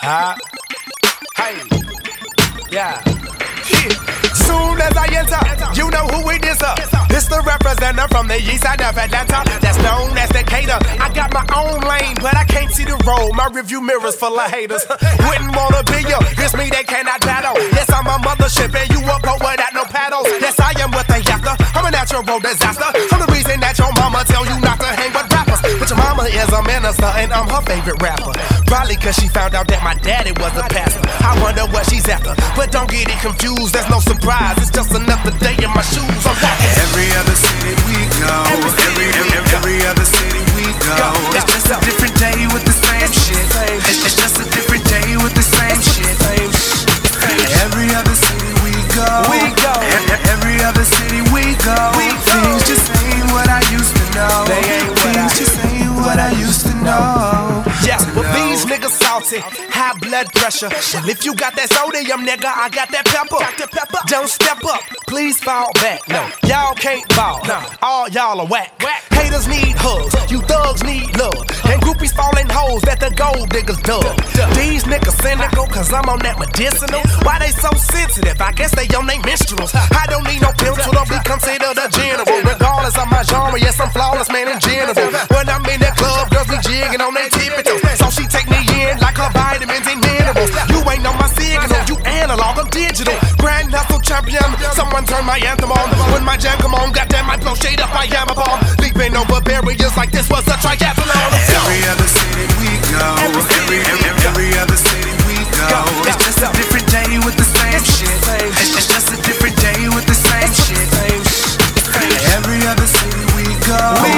Huh? Hey. Yeah. Soon as I enter, you know who it is. It's the representative from the east side of Atlanta, that's known as Decatur. I got my own lane, but I can't see the road. My review mirror's full of haters. Wouldn't wanna be you, it's me they cannot battle. Yes, I'm a mothership and you a boat without no paddles. Yes, I am what they after, I'm a natural disaster. I'm the reason that your mama tell you not to hang with rappers. But your mama is a minister and I'm her favorite rapper. Probably cause she found out that my daddy was a pastor. I wonder what she's after, but don't get it confused, there's no surprise. It's just another day in my shoes. I'm rocking. Every other city we go, every other city we go. It's just a different day with the same shit. It's just a different day with the same shit. Every other city we go, every other city we go. Things just ain't what I used to know. Things just ain't what I used to know. Yeah, but these niggas salty, high blood pressure. Well, if you got that sodium, nigga, I got that pepper. Don't step up, please fall back. No, y'all can't ball. All y'all are whack. Haters need hugs, you thugs need love. And groupies falling hoes that the gold diggers dug. These niggas cynical, cause I'm on that medicinal. Why they so sensitive? I guess they on they menstruals. I don't need no pill to be considered a general. Regardless of my genre, yes, I'm flawless, man, in general. When I'm in that club, girls be jigging on their tippy toes. So she take me in like her vitamins and minerals. You ain't on my signal, you analog, I'm digital. Grand hustle champion, someone turn my anthem on. When my jam come on, goddamn, I blow shade up, I am a bomb. Leaping over barriers like this was a triathlon. Every other city we go, every other city we go. It's just a different day with the same shit. It's just a different day with the same shit. Every other city we go,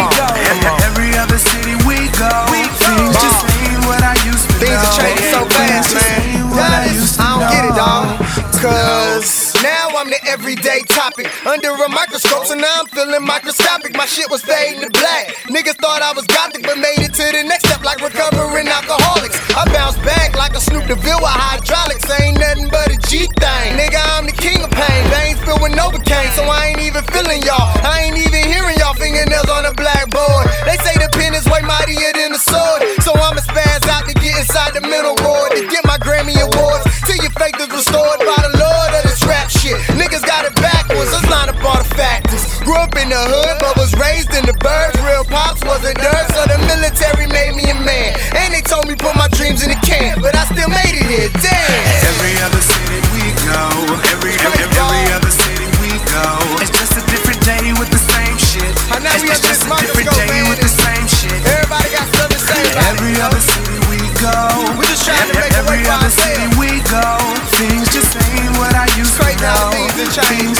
every other city we go. Things just ain't what I used to know. Things are changing so fast, man. I don't get it, dog. Cause now I'm the everyday topic under a microscope, so now I'm feeling microscopic. My shit was fading to black. Niggas thought I was gothic, but made it to the next step like recovering alcoholics. I bounced back like a Snoop DeVille with hydraulics. Ain't nothing but a G thing. Nigga, I'm the king of pain. Veins filled with Novocaine, so I ain't even feeling y'all. I ain't even hearing y'all fingernails on a blackboard. They say the pen is way mightier than the sword, so I'ma spaz out to get inside the middle ward to get my Grammy awards. Till your faith is restored by the Lord of this rap shit. Niggas got it backwards, let's line up all the factors. Grew up in the hood, but was raised in the burbs. Real pops wasn't dirt, so the military made me a man. And they told me put my dreams in the can, but I still made it here, damn. Every other city we go, every other city we go. It's just a different day with the same shit. It's just a different day with the same shit. Everybody got something to say about every other city we go. We just trying to make a way every for other ourselves. city we go. Things just ain't what I used to know. Things